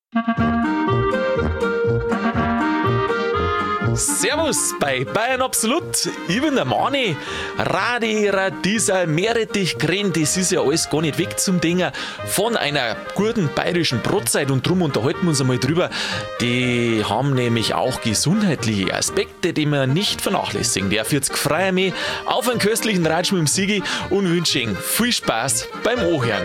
Servus bei Bayern Absolut. Ich bin der Mani. Radiesel, Meerrettich, Krähen, das ist ja alles gar nicht weg zum Dinger von einer guten bayerischen Brotzeit und drum unterhalten wir uns einmal drüber. Die haben nämlich auch gesundheitliche Aspekte, die man nicht vernachlässigen darf. Jetzt freue ich mich auf einen köstlichen Ratsch mit dem Sigi und wünsche Ihnen viel Spaß beim Anhören.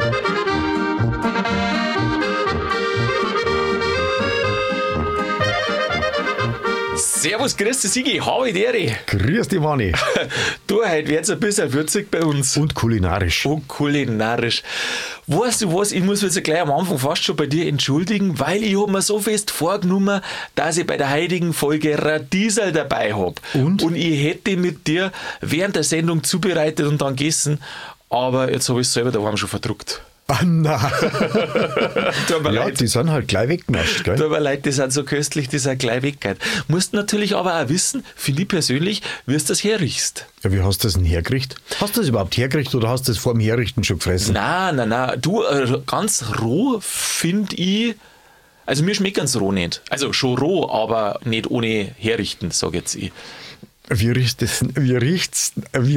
Servus, grüß dich Sigi, hau ich dir. Grüß dich, Manni. Du, heute wird's ein bisschen würzig bei uns. Und kulinarisch. Weißt du was, ich muss mich jetzt gleich am Anfang fast schon bei dir entschuldigen, weil ich hab mir so fest vorgenommen, dass ich bei der heutigen Folge Radiesel dabei hab. Und ich hätte mit dir während der Sendung zubereitet und dann gegessen, aber jetzt habe ich es selber daheim schon verdruckt. Ah, nein. Tut mir Ja, leid. die sind halt gleich weggenascht, gell? Tut mir leid, die sind so köstlich, die sind gleich weggegangen. Musst natürlich aber auch wissen, finde ich persönlich, wie du das herriechst. Ja, wie hast du das denn hergerichtet? Hast du das überhaupt hergerichtet oder hast du das vor dem Herrichten schon gefressen? Nein. Du, ganz roh finde ich, also mir schmeckt ganz roh nicht. Also schon roh, aber nicht ohne herrichten, sage jetzt ich. Wie riecht das? Wie riecht.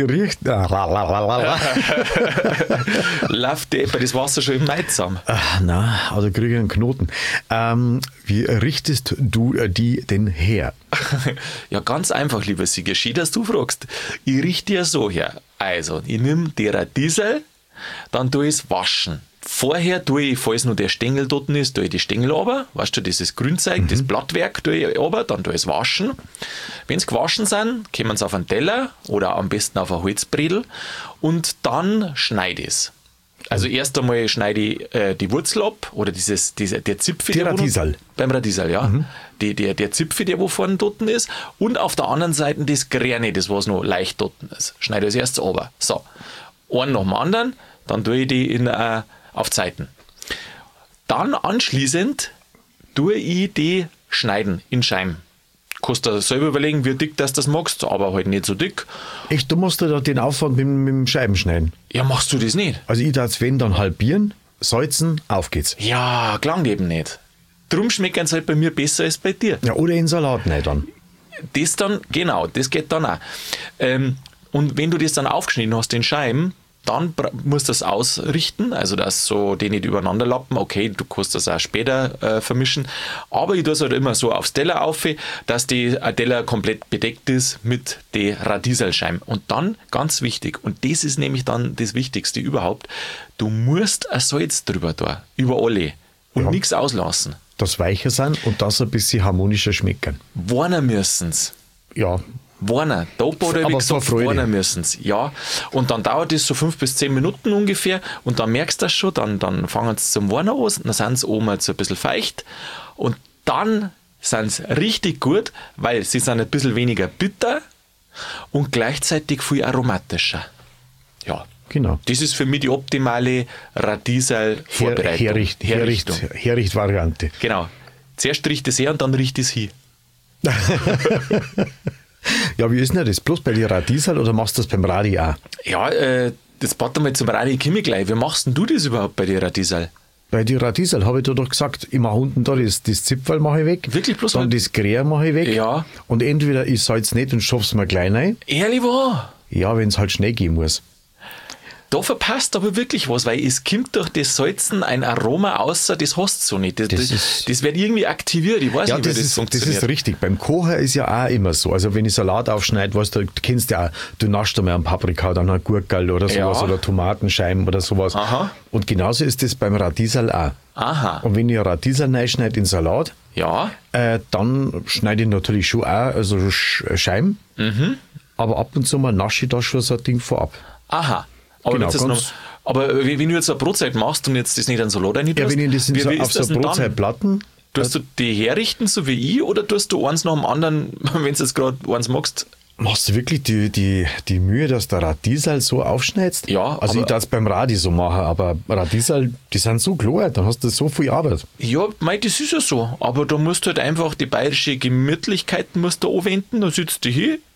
Läuft dir das Wasser schon im Neid zusammen? Nein, also kriege ich einen Knoten. Wie richtest du die denn her? Ja, ganz einfach, lieber Sigi, schön, dass du fragst. Ich richte ja so her. Also, ich nehme die Radiesel, dann tue ich es waschen. Vorher tue ich, falls noch der Stängel dort ist, tue ich die Stängel runter. Weißt du, dieses Grünzeug, das Blattwerk tue ich runter, dann tue ich es waschen. Wenn sie gewaschen sind, kommen sie auf einen Teller oder am besten auf ein Holzbredel und dann schneide ich es. Also erst einmal schneide ich die Wurzel ab oder der Zipfel. Die Radiesel. Beim Radiesel, ja. Der Zipfel, der wo vorne dort ist. Und auf der anderen Seite das Grüne, das was noch leicht dort ist. Schneide ich es erst runter. So, einen nach dem anderen, dann tue ich die auf Zeiten. Dann anschließend tue ich die schneiden in Scheiben. Kannst du selber überlegen, wie dick das magst, aber halt nicht so dick. Echt, du musst da den Aufwand mit dem Scheibenschneiden. Ja, machst du das nicht? Also ich darf es wenn dann halbieren, salzen, auf geht's. Ja, klang eben nicht. Drum schmecken sie halt bei mir besser als bei dir. Ja, oder in Salat nicht dann. Das dann, genau, das geht dann auch. Und wenn du das dann aufgeschnitten hast in Scheiben, dann musst du das ausrichten, also dass so die nicht übereinander lappen. Okay, du kannst das auch später vermischen, aber ich tue es halt immer so aufs Teller auf, dass die Teller komplett bedeckt ist mit den Radiselscheiben. Und dann, ganz wichtig, und das ist nämlich dann das Wichtigste überhaupt, du musst ein Salz drüber da, über alle und Ja. nichts auslassen. Das weicher sein und das ein bisschen harmonischer schmecken. Warnen müssen's. Ja, Warner, da oder wie Aber gesagt, vor Freude. warnen müssen sie. Ja, und dann dauert das so 5 bis 10 Minuten ungefähr und dann merkst du das schon, dann fangen sie zum Warnen an, dann sind sie oben jetzt ein bisschen feucht und dann sind sie richtig gut, weil sie sind ein bisschen weniger bitter und gleichzeitig viel aromatischer. Ja, genau. das ist für mich die optimale Radiesel-Vorbereitung. Herricht-Variante. Genau. Zuerst riecht es her und dann riecht es hin. Ja, wie ist denn das? Bloß bei dir Radiesel oder machst du das beim Radi auch? Ja, das warte mal zum Radio, ich komme gleich. Wie machst denn du das überhaupt bei dir, Radiesel? Bei die Radiesel habe ich dir doch gesagt, ich mache unten da das Zipfel mache ich weg. Wirklich bloß Dann halt? das Grär mache ich weg. Ja. Und entweder ich salz nicht und schaff's mir gleich rein. Ehrlich wahr? Ja, wenn es halt schnell gehen muss. Da verpasst aber wirklich was, weil es kommt durch das Salzen ein Aroma außer, das hast du so nicht. Das wird irgendwie aktiviert, ich weiß Ja, nicht, wie das das ist funktioniert. richtig. Beim Kochen ist ja auch immer so. Also wenn ich Salat aufschneide, weißt du kennst ja auch, du naschst einmal einen Paprika, dann ein Gurkel oder sowas Ja. oder Tomatenscheiben oder sowas. Aha. Und genauso ist das beim Radiesel auch. Aha, Und wenn ich ein Radiesel reinschneide in Salat, ja, dann schneide ich natürlich schon auch also Scheiben. Mhm. Aber ab und zu mal nasche ich da schon so ein Ding vorab. aha. Aber, Genau, jetzt ist ganz- aber wenn du jetzt eine Brotzeit machst und jetzt das nicht in Salat rein tust, Ja, wenn ich das in so, wie auf ist so das denn dann? Brotzeitplatten, Tust du die herrichten, so wie ich, oder tust du eins nach dem anderen, wenn du jetzt gerade eins magst? machst du wirklich die Mühe, dass der Radiesel so aufschneidest? Ja, Also ich aber- darf es beim Radi so machen, aber Radiesel, die sind so klar, dann hast du so viel Arbeit. Ja, mei, das ist ja so. Aber da musst du halt einfach die bayerische Gemütlichkeit musst du anwenden, da sitzt du hier,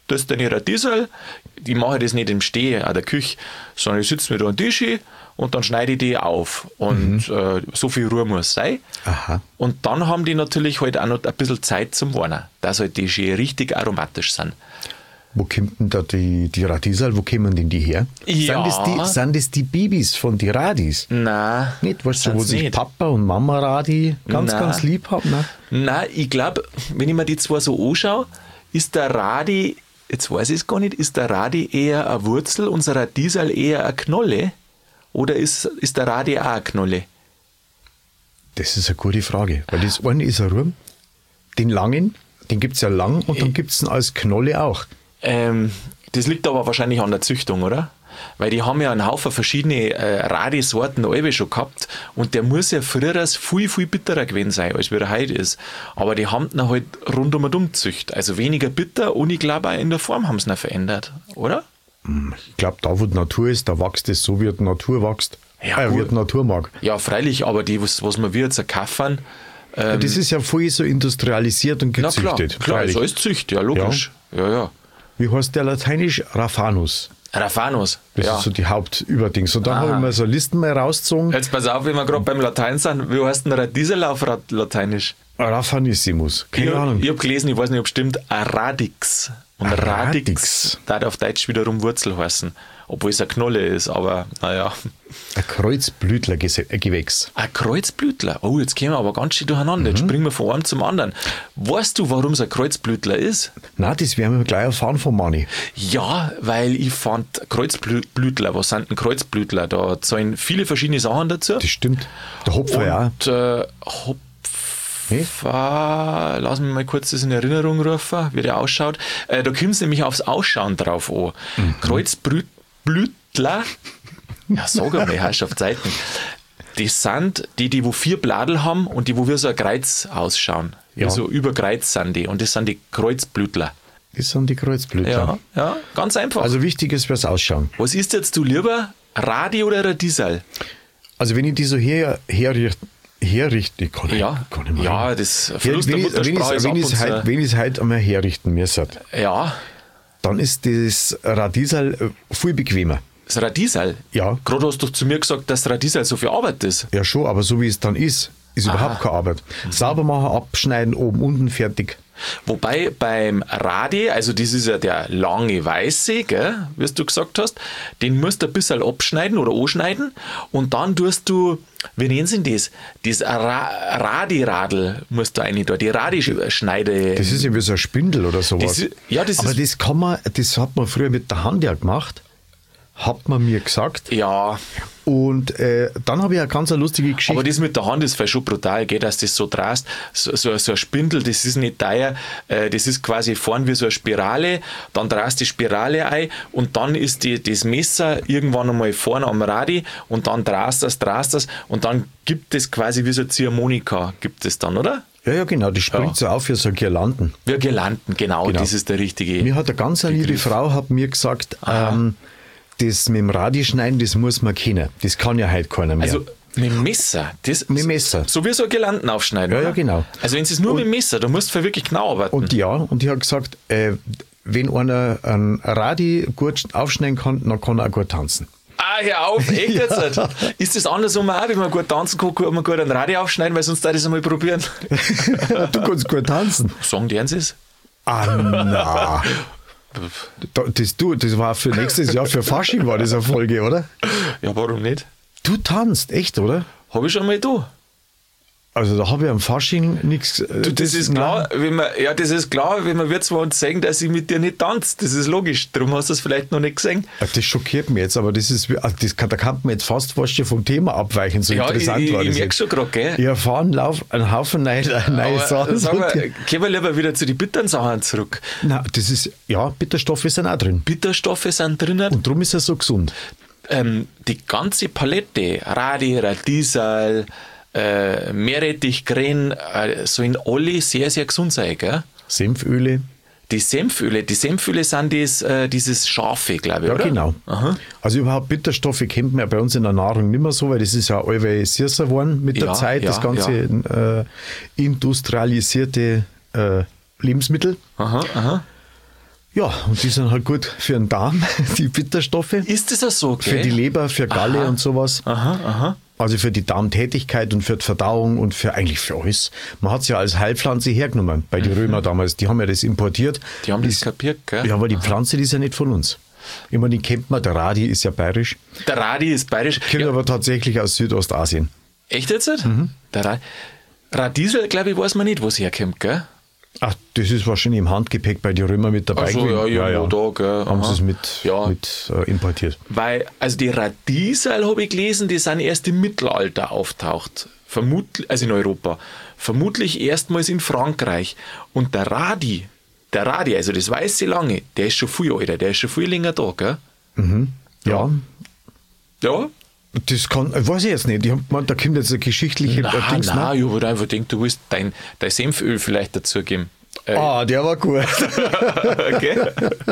das ist deine Radiesel. Ich mache das nicht im Stehen an der Küche, sondern ich sitze mir da am Tisch und dann schneide ich die auf. Und so viel Ruhe muss sein. Aha. Und dann haben die natürlich halt auch noch ein bisschen Zeit zum Warnen, dass halt die schön richtig aromatisch sind. Wo kommt denn da die Radiesel, wo kommen denn die her? Ja. Sind das die Babys von die Radis? Nein. Nicht, weißt du, wo sind's sich nicht. Papa und Mama Radi ganz lieb haben? Ne? Nein, ich glaube, wenn ich mir die zwei so anschaue, ist der Radi, jetzt weiß ich es gar nicht, ist der Radi eher eine Wurzel und der Radiesel eher eine Knolle? Oder ist der Radi auch eine Knolle? Das ist eine gute Frage, weil das eine ist ein Rum, den langen, den gibt es ja lang und dann gibt es ihn als Knolle auch. Das liegt aber wahrscheinlich an der Züchtung, oder? Weil die haben ja einen Haufen verschiedene Radi-Sorten alle schon gehabt und der muss ja früher viel, viel bitterer gewesen sein, als wie er heute ist. Aber die haben ihn halt rundum und gezüchtet. Also weniger bitter und ich glaube auch in der Form haben sie ihn verändert, oder? Ich glaube, da wo die Natur ist, da wächst es so, wie die Natur wächst. Ja, wie die Natur mag. Ja, freilich, aber die, was wir wir jetzt kaufen, Das ist ja voll so industrialisiert und na gezüchtet. klar, freilich. ist alles Zücht, ja, logisch. Ja. Wie heißt der lateinisch? Raffanus. Raffanus, Das ja. ist so die Hauptüberdings. Und dann habe ich mir so Listen mal rausgezogen. Jetzt pass auf, wenn wir gerade beim Latein sind, wie heißt denn Radiesel auf Lateinisch? Raffanissimus. Keine Ahnung. Ich habe gelesen, ich weiß nicht, ob es stimmt, Radix. Und Radix. Radix darf auf Deutsch wiederum Wurzel heißen. Obwohl es eine Knolle ist, aber naja. Ein Kreuzblütlergewächs. Ein Kreuzblütler. Oh, jetzt gehen wir aber ganz schön durcheinander. Jetzt springen wir von einem zum anderen. Weißt du, warum es ein Kreuzblütler ist? Nein, das werden wir gleich erfahren von Mani. Ja, weil ich fand Kreuzblütler, was sind denn Kreuzblütler? Da zählen viele verschiedene Sachen dazu. Das stimmt. Der Hopfer ja. Und lass mich mal kurz das in Erinnerung rufen, wie der ausschaut. Da kommt es nämlich aufs Ausschauen drauf an. Kreuzblütler, ja sag einmal, Herrschaftszeiten, das sind die wo 4 Bladel haben und die, wo wie so ein Kreuz ausschauen. Wie Ja. so über Kreuz sind die. Und das sind die Kreuzblütler. Das sind die Kreuzblütler. Ja, ganz einfach. Also wichtig ist, wie es ausschauen. Was isst jetzt du lieber, Radi oder Radiesel? Also wenn ich die so herrichte, ich kann nicht mehr. Ja, das Verlust der wenn Muttersprache ist ab und ich zu. es heute einmal herrichten müsste, Ja, dann ist das Radiesel viel bequemer. das Radiesel. Ja. Gerade hast du doch zu mir gesagt, dass Radiesel so viel Arbeit ist. Ja schon, aber so wie es dann ist überhaupt keine Arbeit. Sauber machen, abschneiden, oben, unten, fertig. Wobei beim Radi, also das ist ja der lange Weiße, gell, wie du gesagt hast, den musst du ein bisschen abschneiden oder anschneiden und dann tust du, wie nennen sie das? Das Radi-Radl musst du rein da, die Radischneide. Das ist ja wie so ein Spindel oder sowas. Das ist- ja, das aber ist- das hat man früher mit der Hand ja gemacht, hat man mir gesagt. Ja, Und dann habe ich eine ganz lustige Geschichte. aber das mit der Hand ist vielleicht schon brutal, gell, dass das so drast. So ein Spindel, das ist nicht teuer, das ist quasi vorn wie so eine Spirale, dann drast die Spirale ein und dann ist das Messer irgendwann einmal vorne am Radi und dann drast das und dann gibt es quasi wie so eine Ziehharmonika, gibt es dann, oder? ja, genau, die springt so auf wie so Girlanden. Ja, Girlanden, genau, das ist der richtige. Mir hat eine ganz liebe Begriff. Frau hat mir gesagt, das mit dem Radischneiden, das muss man kennen. Das kann ja heute keiner mehr. Also mit dem Messer. Mit dem Messer. So wie so ein Girlanden aufschneiden. Ja, oder? ja, genau. Also wenn es nur mit dem Messer, da musst du wirklich genau arbeiten. Und ja, und ich habe gesagt, wenn einer ein Radi gut aufschneiden kann, dann kann er auch gut tanzen. Ah, hör auf, echt jetzt? Ist das andersrum auch, wenn man gut tanzen kann, kann man gut ein Radio aufschneiden, weil sonst darf ich das einmal probieren. Du kannst gut tanzen. Sagen die es? Ah, na. Das war für nächstes Jahr, für Fasching war das eine Folge, oder? Ja, warum nicht? Du tanzt, echt, oder? Habe ich schon mal da. Also da habe ich am Fasching nichts. Du, das ist klar, wenn wir zwar uns sagen, dass ich mit dir nicht tanze. Das ist logisch. Darum hast du es vielleicht noch nicht gesehen. Das schockiert mich jetzt, aber da kann man jetzt fast vom Thema abweichen, so Ja, interessant war ich das. merke schon gerade, gell? Ich erfahre einen Haufen neue Sachen. Sag mal, gehen wir lieber wieder zu den bitteren Sachen zurück. Nein, das ist, ja, Bitterstoffe sind auch drin. Bitterstoffe sind drinnen. Und darum ist er so gesund. Die ganze Palette, Radi, Radiesel, Meerrettich, Gren, sollen alle sehr, sehr gesund sein, gell? Senföle. Die Senföle sind dieses Scharfe, glaube ich, Ja, oder? genau. Aha. Also überhaupt Bitterstoffe kennt man ja bei uns in der Nahrung nicht mehr so, weil das ist ja allweil süßer geworden mit der Ja, Zeit, das ja, ganze industrialisierte Lebensmittel. Aha. Ja, und die sind halt gut für den Darm, die Bitterstoffe. Ist das auch so, gell? Für die Leber, für Galle Aha. und sowas. Aha. Also für die Darmtätigkeit und für die Verdauung und eigentlich für alles. Man hat es ja als Heilpflanze hergenommen bei den Römer damals. Die haben ja das importiert. Die haben das kapiert, gell? Ja, aber die Pflanze, die ist ja nicht von uns. Ich meine, die kennt man, der Radi ist ja bayerisch. Der Radi ist bayerisch. Kennt aber tatsächlich aus Südostasien. Echt jetzt? Der Radiesel, glaube ich, weiß man nicht, wo es herkommt, gell? Ach, das ist wahrscheinlich im Handgepäck bei den Römern mit dabei Ach so, gewesen. ja, irgendwo da, gell? Haben Aha. sie es mit importiert. Weil, also die Radiesel, habe ich gelesen, die sind erst im Mittelalter auftaucht. Vermutlich, also in Europa. Vermutlich erstmals in Frankreich. Und der Radi, also das weiße Lange, der ist schon viel älter, der ist schon viel länger da, gell? Ja, Ja? das kann, weiß ich jetzt nicht. Ich hab gemeint, da kommt jetzt eine geschichtliche Dings nach. Nein, ich habe einfach gedacht, du willst dein Senföl vielleicht dazugeben. Ah, der war gut. Okay?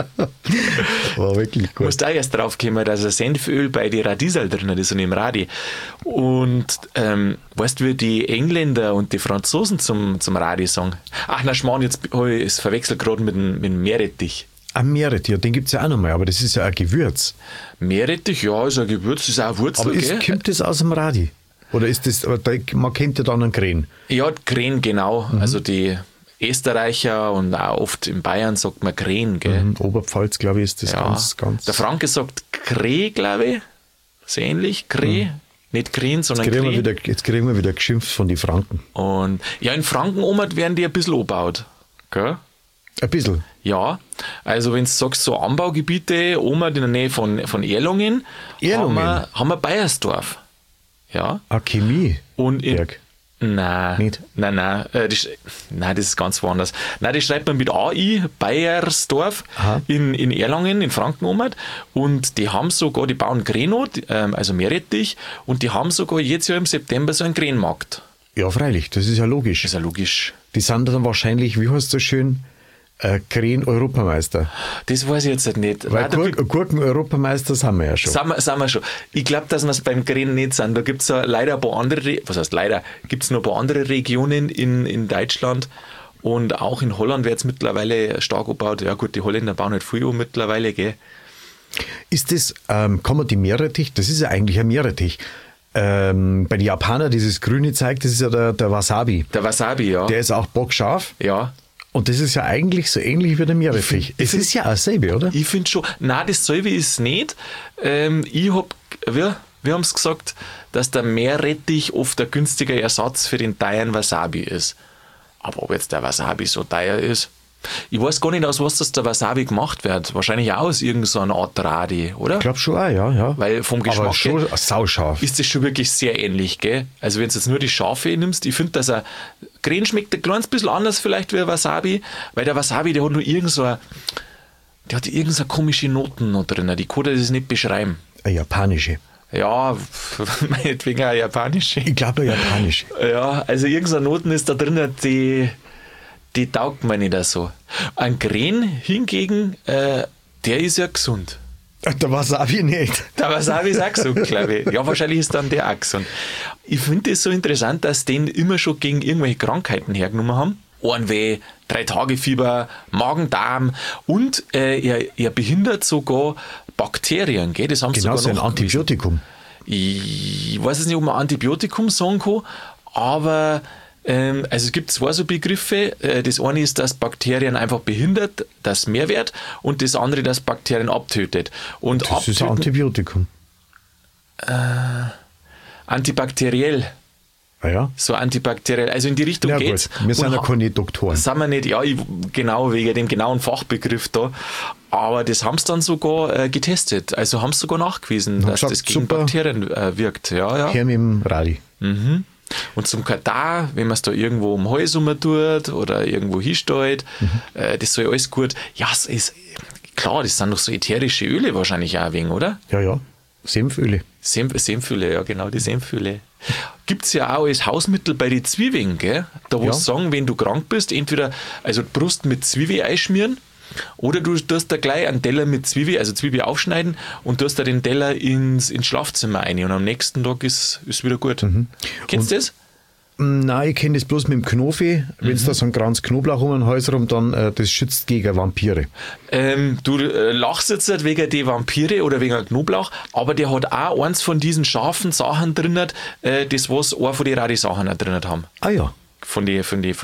War wirklich Du gut. musst auch erst drauf kommen, dass ein Senföl bei den Radiesel drin ist und im Radi. Und weißt du, wie die Engländer und die Franzosen zum Radi sagen? Ach, na Schmarrn, jetzt habe ich es verwechselt gerade mit dem Meerrettich. Ein Meerrettich, den gibt es ja auch nochmal, aber das ist ja ein Gewürz. Meerrettich, ja, ist ein Gewürz, ist auch eine Wurzel, Aber gell? kommt das aus dem Radi? Oder ist das, aber man kennt ja dann einen Krähen. Ja, Krähen, genau. Also die Österreicher und auch oft in Bayern sagt man Krähen, gell? In Oberpfalz, glaube ich, ist das Ja. ganz. Der Franke sagt Kreh, glaube ich. So ähnlich, Kreh. Nicht Krähen, sondern Kreh. Jetzt kriegen wir wieder geschimpft von den Franken. Und ja, in Franken werden die ein bisschen umgebaut. Gell? Ein bisschen. Ja, also wenn du sagst, so Anbaugebiete, Oma in der Nähe von Erlungen, Erlungen? haben wir Bayersdorf. Ja. Chemie. Und in, Berg. Nein, Nicht? nein, das ist ganz woanders. Nein, das schreibt man mit AI, Bayersdorf Aha. in Erlangen, in Franken umhat. Und die haben sogar, die bauen Greno, also Meerrettich, und die haben sogar jetzt ja im September so einen Krähenmarkt. Ja, freilich, das ist ja logisch. Das ist ja logisch. Die sind dann wahrscheinlich, wie heißt es so schön, Krähen-Europameister. Das weiß ich jetzt nicht. Weil Nein, da gibt- Gurken-Europameister sind wir ja schon. Sind wir schon. Ich glaube, dass wir es beim Krähen nicht sind. Da gibt es ja leider ein paar andere, was heißt leider, gibt es noch ein paar andere Regionen in Deutschland und auch in Holland wird es mittlerweile stark umgebaut. Ja gut, die Holländer bauen nicht viel um mittlerweile, gell. Ist das, kann man die Meerrettich, das ist ja eigentlich ein Meerrettich. Bei den Japanern, dieses grüne Zeug, das ist ja der Wasabi. Der Wasabi, ja. Der ist auch bockscharf. Ja. Und das ist ja eigentlich so ähnlich wie der Meerrettich. Es ist ja auch dasselbe, oder? Ich finde schon, nein, dasselbe ist es nicht. Wir haben es gesagt, dass der Meerrettich oft ein günstiger Ersatz für den teuren Wasabi ist. Aber ob jetzt der Wasabi so teuer ist, ich weiß gar nicht, aus was das der Wasabi gemacht wird. Wahrscheinlich auch aus irgendeiner Art Radi, oder? Ich glaube schon auch, ja. Weil vom Aber Geschmack schon her sauscharf. ist das schon wirklich sehr ähnlich, gell? Also wenn du jetzt nur die Schafe nimmst, ich finde, dass Krähen schmeckt ein kleines bisschen anders vielleicht wie ein Wasabi, weil der Wasabi, der hat nur irgend so komische Noten noch drin, die kann das nicht beschreiben. Eine japanische. Ja, meinetwegen auch japanische. Ich glaube eine japanische. Ja, also irgendeine Noten ist da drin, die taugt mir nicht so. Ein Krähen hingegen, der ist ja gesund. Der Wasabi nicht. Der Wasabi ist auch gesund, glaube ich. Ja, wahrscheinlich ist dann der auch gesund. Ich finde es so interessant, dass die den immer schon gegen irgendwelche Krankheiten hergenommen haben. Ohrenweh, 3-Tage-Fieber, Magen-Darm und er behindert sogar Bakterien, gell? Das haben sie Genau, sogar so ein noch Antibiotikum. Ich weiß jetzt nicht, ob man Antibiotikum sagen kann, aber also es gibt zwei so Begriffe. Das eine ist, dass Bakterien einfach behindert, das Mehrwert, und das andere, dass Bakterien abtötet. Und Das ist ein Antibiotikum. antibakteriell. Ah ja? So antibakteriell. Also in die Richtung Ja geht's. gut, wir sind Und ja keine Doktoren. sind wir nicht, ja, genau, wegen dem genauen Fachbegriff da. Aber das haben sie dann sogar getestet. Also haben sie sogar nachgewiesen, dass gesagt, das gegen super. Bakterien wirkt. Ja. Her mit dem Radi. Und zum Katar, wenn man es da irgendwo um den Hals rum tut oder irgendwo hinstellt, das soll alles gut. Ja, es ist klar, das sind doch so ätherische Öle wahrscheinlich auch ein wenig, oder? Ja. Senföle. Senföle, ja genau, die Senföle. Gibt es ja auch als Hausmittel bei den Zwiebeln, gell? Da wo Ja. sie sagen, wenn du krank bist, entweder also die Brust mit Zwiebel einschmieren oder du tust da gleich einen Teller mit Zwiebel, also Zwiebel aufschneiden und tust da den Teller ins Schlafzimmer rein und am nächsten Tag ist wieder gut. Kennst du das? Nein, ich kenne das bloß mit dem Knofi. Wenn es da so ein Kranz Knoblauch um den Hals rum, dann das schützt gegen Vampire. Du lachst jetzt nicht wegen die Vampire oder wegen Knoblauch, aber der hat auch eins von diesen scharfen Sachen drin, das was auch von den Radi-Sachen auch drin haben. Ah ja. Von die,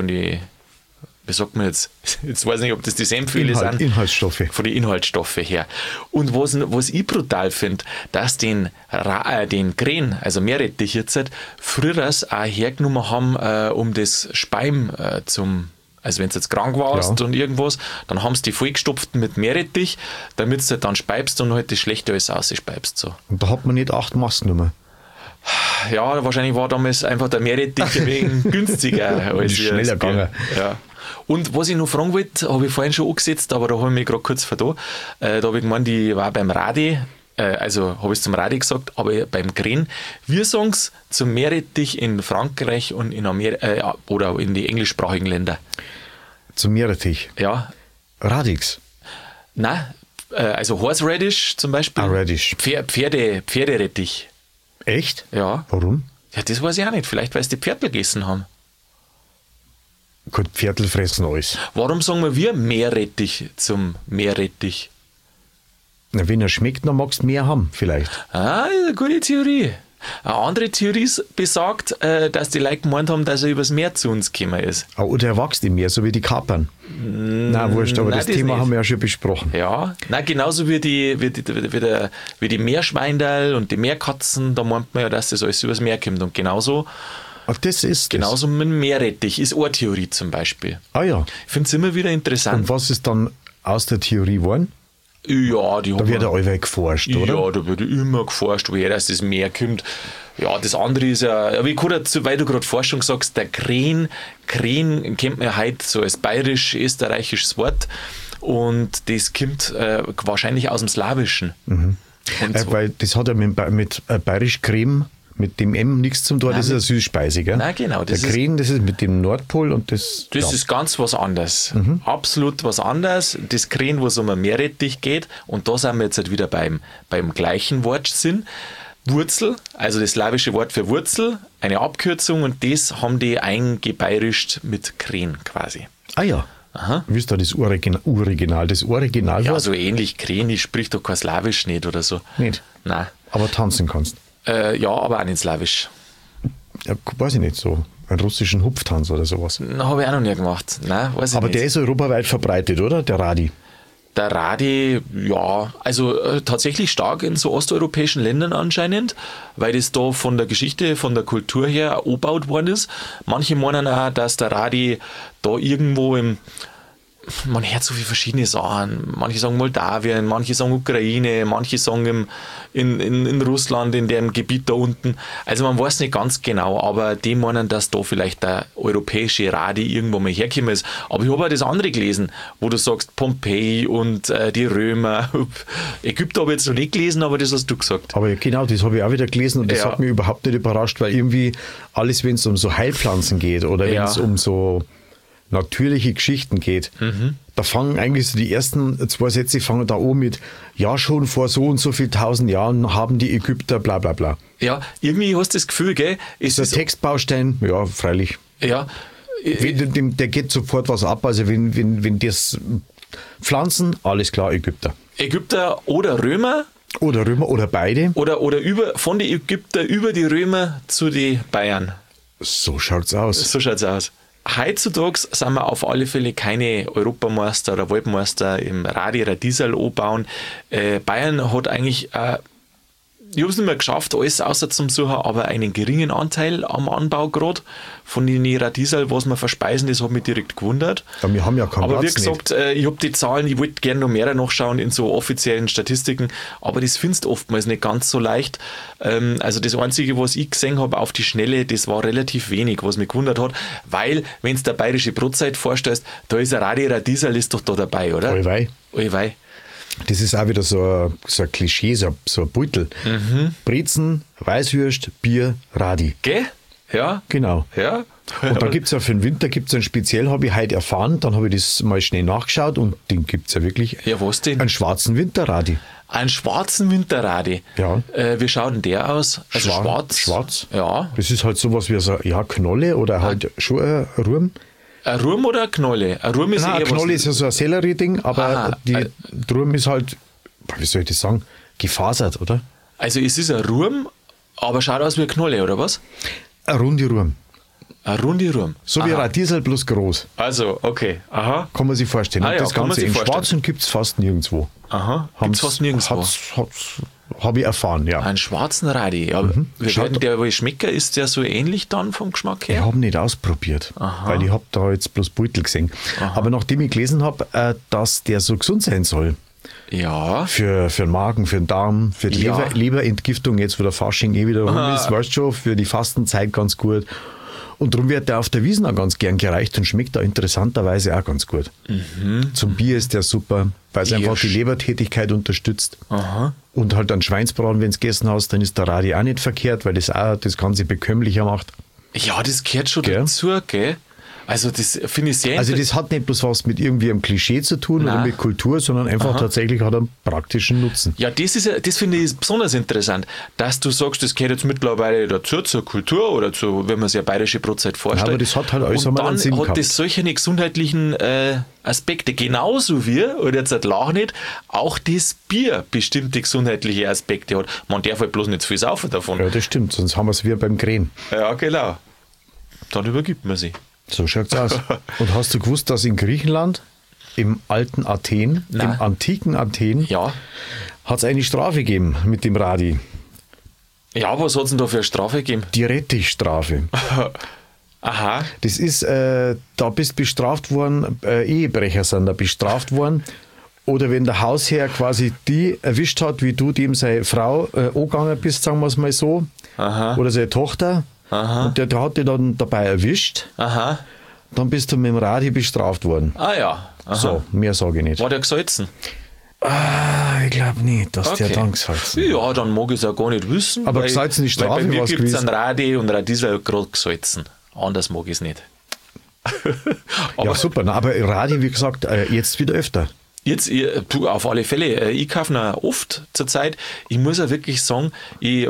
wie sagt man jetzt? Jetzt weiß ich nicht, ob das die Senföle sind. Inhaltsstoffe. Von den Inhaltsstoffen her. Und was ich brutal finde, dass den Krähen, also Meerrettich jetzt, früher auch hergenommen haben, um das Speim also wenn du jetzt krank warst und irgendwas, dann haben sie die vollgestopft mit Meerrettich, damit du halt dann speibst und halt das Schlechte alles ausspeibst. So. Und da hat man nicht 8 Masken genommen. Ja, wahrscheinlich war damals einfach der Meerrettich wegen günstiger als schneller gegangen. Ja. Und was ich noch fragen wollte, habe ich vorhin schon angesetzt, aber da habe ich mich gerade kurz vertan. Da habe ich gemeint, ich war beim Radi, also habe ich es zum Radi gesagt, aber beim Krähen. Wir sagen es zum Meerrettich in Frankreich und in Amerika oder in die englischsprachigen Länder. Zum Meerrettich? Ja. Radix? Nein, also Horseradish zum Beispiel. Ah, Radish. Pferderettich. Echt? Ja. Warum? Ja, das weiß ich auch nicht. Vielleicht, weil sie die Pferdl gegessen haben. Gut, Pferdl fressen alles. Warum sagen wir Meerrettich zum Meerrettich? Na, wenn er schmeckt, dann magst du mehr haben, vielleicht. Ah, ist eine gute Theorie. Eine andere Theorie besagt, dass die Leute gemeint haben, dass er übers Meer zu uns gekommen ist. Oder er wächst im Meer, so wie die Kapern. Nein, wurscht, aber das Thema nicht. haben wir ja schon besprochen. Ja, nein, genauso wie die Meerschweinderl und die Meerkatzen, da meint man ja, dass das alles übers Meer kommt. Und genauso, Ach, das ist genauso mit dem Meerrettich ist eine Theorie zum Beispiel. Ah ja. Ich finde es immer wieder interessant. Und was ist dann aus der Theorie geworden? Ja, Da wird ja allweil geforscht, oder? Ja, da wird immer geforscht, woher das Meer kommt. Ja, das andere ist ja, aber ich kann dazu, weil du gerade Forschung sagst, der Krähen kennt man ja heute so als bayerisch-österreichisches Wort und das kommt wahrscheinlich aus dem Slawischen. Mhm. Weil das hat ja mit bayerisch Creme, mit dem M nichts zum tun, das ist eine Süßspeise, gell? Nein, genau. Der Krähen, das ist mit dem Nordpol und das... Das ist ganz was anderes. Absolut was anderes. Das Krähen, wo es um ein Meerrettich geht, und da sind wir jetzt halt wieder beim gleichen Wortsinn. Wurzel, also das slawische Wort für Wurzel, eine Abkürzung, und das haben die eingebeirischt mit Krähen quasi. Ah ja. Aha. Wie ist da das Original? Das Original Ja, so ähnlich. Krähen, ich sprich doch kein Slawisch nicht oder so. Nicht? Nein. Aber tanzen kannst. Ja, aber auch nicht Slawisch. Ja, weiß ich nicht, so einen russischen Hupftanz oder sowas. Habe ich auch noch nie gemacht. Nein, weiß ich aber nicht. der ist europaweit verbreitet, oder? Der Radi. Der Radi, ja, also tatsächlich stark in so osteuropäischen Ländern anscheinend, weil das da von der Geschichte, von der Kultur her angebaut worden ist. Manche meinen auch, dass der Radi da irgendwo man hört so viele verschiedene Sachen. Manche sagen Moldawien, manche sagen Ukraine, manche sagen in Russland, in dem Gebiet da unten. Also man weiß nicht ganz genau, aber die meinen, dass da vielleicht der europäische Radi irgendwo mal hergekommen ist. Aber ich habe auch das andere gelesen, wo du sagst Pompeji und die Römer. Ägypten habe ich jetzt noch nicht gelesen, aber das hast du gesagt. Aber genau, das habe ich auch wieder gelesen und das hat mich überhaupt nicht überrascht, weil irgendwie alles, wenn es um so Heilpflanzen geht oder wenn es um so natürliche Geschichten geht, da fangen eigentlich so die ersten 2 Sätze fangen da an mit, ja, schon vor so und so viel 1000 Jahren haben die Ägypter bla bla bla. Ja, irgendwie hast du das Gefühl, gell? Ist der Textbaustein, ja, freilich. Ja. Der geht sofort was ab, also wenn das Pflanzen, alles klar, Ägypter. Ägypter oder Römer. Oder Römer oder beide. Oder von den Ägypter über die Römer zu den Bayern. So schaut's aus. So schaut's aus. Heutzutage sind wir auf alle Fälle keine Europameister oder Weltmeister im Radi-Radiesel anbauen. Bayern hat eigentlich, ich habe es nicht mehr geschafft, alles außer zum Suchen, aber einen geringen Anteil am Anbau gerade von den Radiesel, was wir verspeisen, das hat mich direkt gewundert. Ja, wir haben ja keinen Aber wie Platz gesagt, ich habe die Zahlen, ich wollte gerne noch mehr nachschauen in so offiziellen Statistiken, aber das findest du oftmals nicht ganz so leicht. Also das Einzige, was ich gesehen habe auf die Schnelle, das war relativ wenig, was mich gewundert hat, weil, wenn du der bayerische Brotzeit vorstellst, da ist ein Radiesel ist doch da dabei, oder? Allweil. Allweil. Das ist auch wieder so ein Klischee, so ein Beutel. Brezen, Weißwürst, Bier, Radi. Gell? Ja. Genau. Ja. Und dann gibt es ja für den Winter einen speziell, habe ich heute erfahren, dann habe ich das mal schnell nachgeschaut und den gibt es ja wirklich. Ja, was denn? Einen schwarzen Winterradi. Einen schwarzen Winterradi. Ja. Wie schaut denn der aus? Also Schwarz. Ja. Das ist halt sowas wie so, ja, Knolle oder halt schon ein Ruhm. Ein Ruhm oder eine Knolle? Ein Ruhm ist Nein, eine Knolle ist ja so ein Sellerie-Ding, aber die Ruhm ist halt, wie soll ich das sagen, gefasert, oder? Also es ist ein Ruhm, aber schaut aus wie eine Knolle, oder was? Eine runde Ruhm. Eine runde Ruhm. So wie ein Radiesel bloß groß. Also, okay. Aha. Kann man sich vorstellen. Und Ja, das kann man Ganze sich im vorstellen. Schwarzen gibt es fast nirgendwo. Aha. Gibt es fast nirgendwo. Habe ich erfahren, ja. Einen schwarzen Radi. Ja, wie werden der wohl schmecken? Ist der so ähnlich dann vom Geschmack her? Ich habe nicht ausprobiert, weil ich habe da jetzt bloß Beutel gesehen. Aber nachdem ich gelesen habe, dass der so gesund sein soll, Ja. für den Magen, für den Darm, für die Ja. Leberentgiftung, jetzt wo der Fasching wieder rum ist, weißt du schon, für die Fastenzeit ganz gut. Und darum wird der auf der Wiesn auch ganz gern gereicht und schmeckt da interessanterweise auch ganz gut. Zum Bier ist der super, weil es einfach die Lebertätigkeit unterstützt. Und halt einen Schweinsbraten, wenn du gegessen hast, dann ist der Radi auch nicht verkehrt, weil das auch das Ganze bekömmlicher macht. Ja, das gehört schon Gell? dazu, gell? Also das finde ich sehr Also das hat nicht bloß was mit irgendwie einem Klischee zu tun oder Nein. mit Kultur, sondern einfach tatsächlich hat einen praktischen Nutzen. Ja, das finde ich besonders interessant, dass du sagst, das gehört jetzt mittlerweile dazu, zur Kultur oder zu, wenn man sich eine bayerische Brotzeit vorstellt. Ja, aber das hat halt alles und einmal dann einen Sinn hat gehabt. das solche gesundheitlichen Aspekte, genauso wie, und jetzt lach nicht, auch das Bier bestimmte gesundheitliche Aspekte hat. Man darf halt bloß nicht zu viel saufen davon. Ja, das stimmt, sonst haben wir es wie beim Krähen. Ja, genau. Dann übergibt man sich. So schaut's aus. Und hast du gewusst, dass in Griechenland, im alten Athen, Nein. im antiken Athen, Ja. hat es eine Strafe gegeben mit dem Radi. Ja, was hat es denn da für eine Strafe gegeben? Die Rettichstrafe. Aha. Das ist, da bist bestraft worden, Ehebrecher sind da bestraft worden. Oder wenn der Hausherr quasi die erwischt hat, wie du dem seine Frau angegangen bist, sagen wir es mal so, oder seine Tochter, und der hat dich dann dabei erwischt, Aha. dann bist du mit dem Radi bestraft worden. Ah ja. Aha. So, mehr sage ich nicht. War der gesalzen? Ich glaube nicht, dass der dann gesalzen ist. Ja, dann mag ich es auch gar nicht wissen. Aber gesalzen ist Strafe, weil bei mir was gibt es gewesen? einen Radi und Radiesel gerade gesalzen. Anders mag ich es nicht. Aber Ja, super. Na, aber Radi, wie gesagt, jetzt wieder öfter. jetzt, du, auf alle Fälle, ich kaufe ihn oft zur Zeit. Ich muss ja wirklich sagen, ich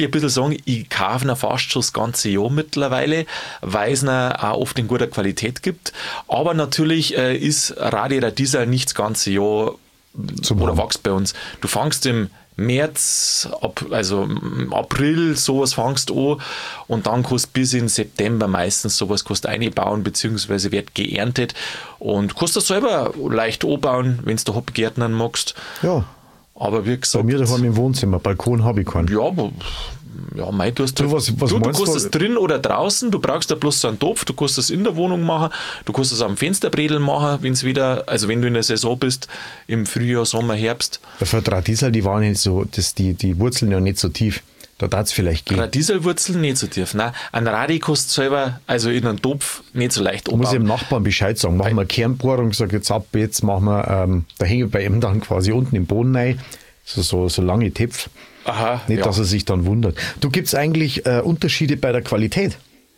kaufe ihn fast schon das ganze Jahr mittlerweile, weil es ihn auch oft in guter Qualität gibt. Aber natürlich ist Radiesel nicht das ganze Jahr oder wächst bei uns. Du fangst im März, also im April sowas fangst du an und dann kannst bis in September meistens sowas einbauen, beziehungsweise wird geerntet und kannst das selber leicht anbauen, wenn du Hopgärtnern magst. Ja, Aber wie bei gesagt, mir daheim im Wohnzimmer, Balkon habe ich keinen. ja, aber ja, mei, du hast Du, was du meinst kannst du? es drin oder draußen, du brauchst da bloß so einen Topf, du kannst es in der Wohnung machen, du kannst es am Fensterbredel machen, wenn du in der Saison bist, im Frühjahr, Sommer, Herbst. Für Radiesel, die waren nicht so, die Wurzeln ja nicht so tief. Da darf es vielleicht gehen. Radieselwurzeln nicht so tief. Nein, ein Radi kannst du selber, also in einem Topf, nicht so leicht Da muss ich dem umbauen. Nachbarn Bescheid sagen. Machen wir eine Kernbohrung, sag jetzt ab, jetzt machen wir, da hänge ich bei ihm dann quasi unten im Boden rein, so lange Töpfe. Aha, Nicht, ja. dass er sich dann wundert. Du, gibt es eigentlich Unterschiede bei der Qualität?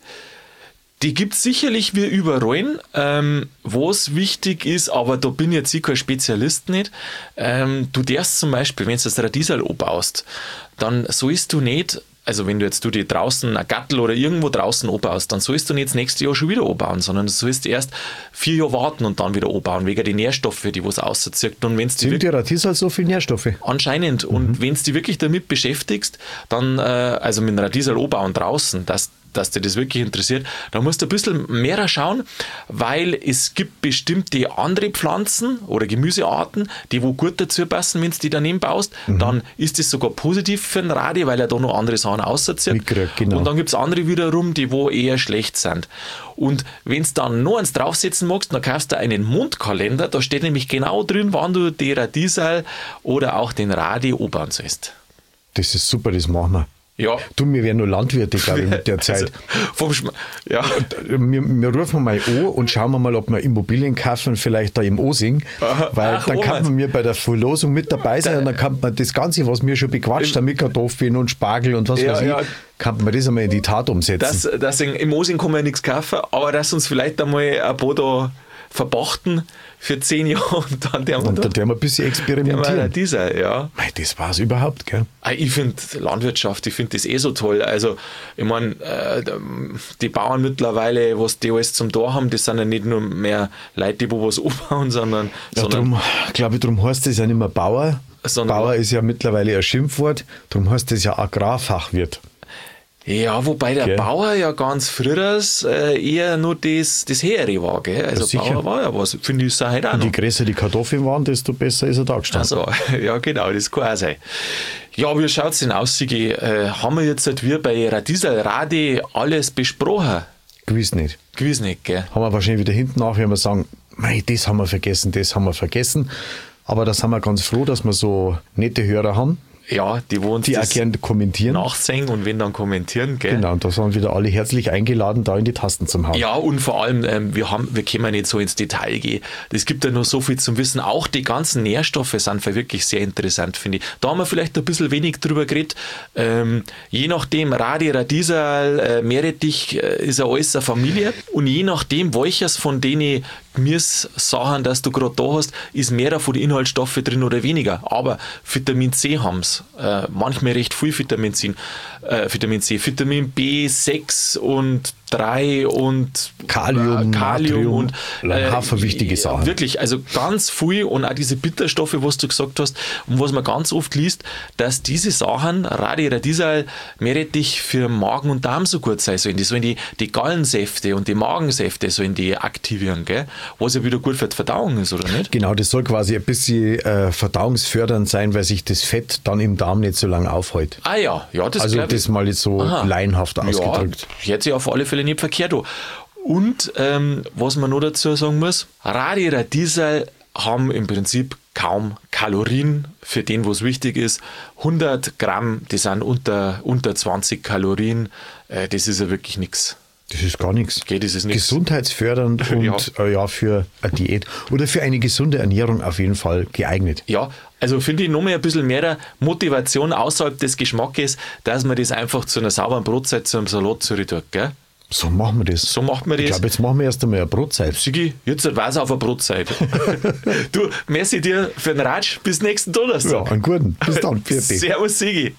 Die gibt es sicherlich wie überall, was wichtig ist, aber da bin jetzt ich kein Spezialist nicht. Du darfst zum Beispiel, wenn du das Radiesel anbaust, dann sollst du nicht, also wenn du jetzt dir draußen ein Gattel oder irgendwo draußen anbaust, dann sollst du nicht das nächste Jahr schon wieder anbauen, sondern du sollst erst 4 Jahre warten und dann wieder anbauen, wegen die Nährstoffe, die was auszieht. Und wenn's die Sind die Radiesel so viel Nährstoffe? anscheinend. Und wenn du dich wirklich damit beschäftigst, dann, also mit dem Radiesel anbauen draußen, dass dir das wirklich interessiert, da musst du ein bisschen mehr schauen, weil es gibt bestimmte andere Pflanzen oder Gemüsearten, die wo gut dazu passen, wenn du die daneben baust. Dann ist das sogar positiv für den Radi, weil er da noch andere Sachen auszieht. Mitkriegt, genau. Und dann gibt es andere wiederum, die wo eher schlecht sind. Und wenn du dann noch eins draufsetzen magst, dann kaufst du einen Mondkalender, da steht nämlich genau drin, wann du die Radiesel oder auch den Radi anbauen sollst. Das ist super, das machen wir. Ja. Du, wir werden nur Landwirte, glaube ich, mit der Zeit. Ja. Wir rufen mal an und schauen wir mal, ob wir Immobilien kaufen, vielleicht da im Osing, weil Ach, dann kann Robert. man mir bei der Verlosung mit dabei sein und dann kann man das Ganze, was wir schon bequatscht haben, mit Kartoffeln und Spargel und was Ja, weiß ich, ja. kann man das einmal in die Tat umsetzen. Deswegen, im Osing kann man ja nichts kaufen, aber dass uns vielleicht einmal ein paar da verpachten für 10 Jahre und dann der Und da werden wir ein bisschen experimentieren. Dieser, ja. Mei, das war es überhaupt, gell? Ich finde Landwirtschaft, ich finde das so toll. Also, ich meine, die Bauern mittlerweile, was die alles zum Tor haben, das sind ja nicht nur mehr Leute, die was umbauen, sondern. Ja, darum heißt es ja nicht mehr Bauer. Bauer ist ja mittlerweile ein Schimpfwort, darum heißt es ja Agrarfachwirt. Ja, wobei der Bauer ja ganz früher eher nur das Höhere war, gell? Also ja, Bauer war ja was, finde ich, halt auch noch. Je größer die Kartoffeln waren, desto besser ist er da gestanden. Also, ja genau, das kann auch sein. Ja, wie schaut es denn aus, Sigi? Haben wir jetzt halt wir bei Radiesel Radi alles besprochen? Gewiss nicht. Gewiss nicht, gell? Haben wir wahrscheinlich wieder hinten nach, wenn wir sagen, mei, das haben wir vergessen. Aber da sind wir ganz froh, dass wir so nette Hörer haben. Ja, die auch gerne kommentieren. Nachsehen und wenn dann kommentieren, gell? Genau, und da sind wieder alle herzlich eingeladen, da in die Tasten zum Hauen. Ja, und vor allem, wir können ja nicht so ins Detail gehen. Es gibt ja noch so viel zum Wissen. Auch die ganzen Nährstoffe sind wirklich sehr interessant, finde ich. Da haben wir vielleicht ein bisschen wenig drüber geredet. Je nachdem, Radiesel, Meerrettich ist ja alles eine Familie. Und je nachdem, welches von denen Gemüsesachen, dass du gerade da hast, ist mehr von den Inhaltsstoffen drin oder weniger. Aber Vitamin C haben es. Manchmal recht viel Vitamin C. Vitamin B6 und 3 und Kalium und wichtige Sachen. Wirklich, also ganz viel und auch diese Bitterstoffe, was du gesagt hast und was man ganz oft liest, dass diese Sachen, Radiesel, Meerrettich für Magen und Darm so gut sein sollen. Die sollen die Gallensäfte und die Magensäfte sollen die aktivieren, gell? Was ja wieder gut für die Verdauung ist, oder nicht? Genau, das soll quasi ein bisschen verdauungsfördernd sein, weil sich das Fett dann im Darm nicht so lange aufhält. Ah ja, das also das mal jetzt so laienhaft ausgedrückt. Ja, hört sich auf alle Fälle nicht verkehrt an. Und was man noch dazu sagen muss, Radiesel haben im Prinzip kaum Kalorien für den, was wichtig ist. 100 Gramm, die sind unter 20 Kalorien. Das ist ja wirklich nichts. Das ist gar nichts. Das ist nichts. Gesundheitsfördernd und für eine Diät oder für eine gesunde Ernährung auf jeden Fall geeignet. Ja, also finde ich nochmal ein bisschen mehr Motivation außerhalb des Geschmackes, dass man das einfach zu einer sauberen Brotzeit, zu einem Salat zurück, gell? So machen wir das. Ich glaube, jetzt machen wir erst einmal eine Brotzeit. Sigi, jetzt weiß auf eine Brotzeit. Du, merci dir für den Ratsch. Bis nächsten Donnerstag. Ja, einen guten. Bis dann. Servus, Sigi.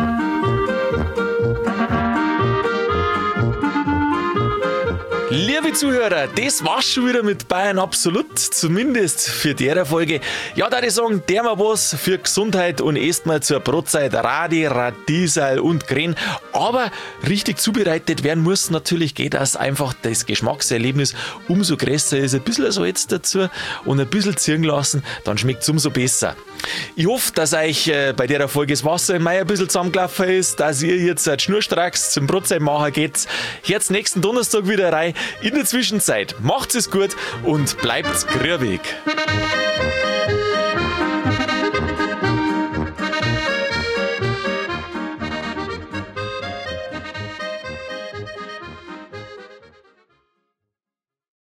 Liebe Zuhörer, das war's schon wieder mit Bayern Absolut, zumindest für der Folge. Ja, da ich sagen, der mal was für Gesundheit und esst mal zur Brotzeit Radiesel und Gren. Aber richtig zubereitet werden muss natürlich, geht das einfach das Geschmackserlebnis umso größer ist. Ein bisschen Salz dazu und ein bisschen ziehen lassen, dann schmeckt es umso besser. Ich hoffe, dass euch bei der Folge das Wasser im Mai ein bisschen zusammengelaufen ist, dass ihr jetzt schnurstracks zum Brotzeitmacher geht. Jetzt nächsten Donnerstag wieder rein. In der Zwischenzeit macht's es gut und bleibt's grübig.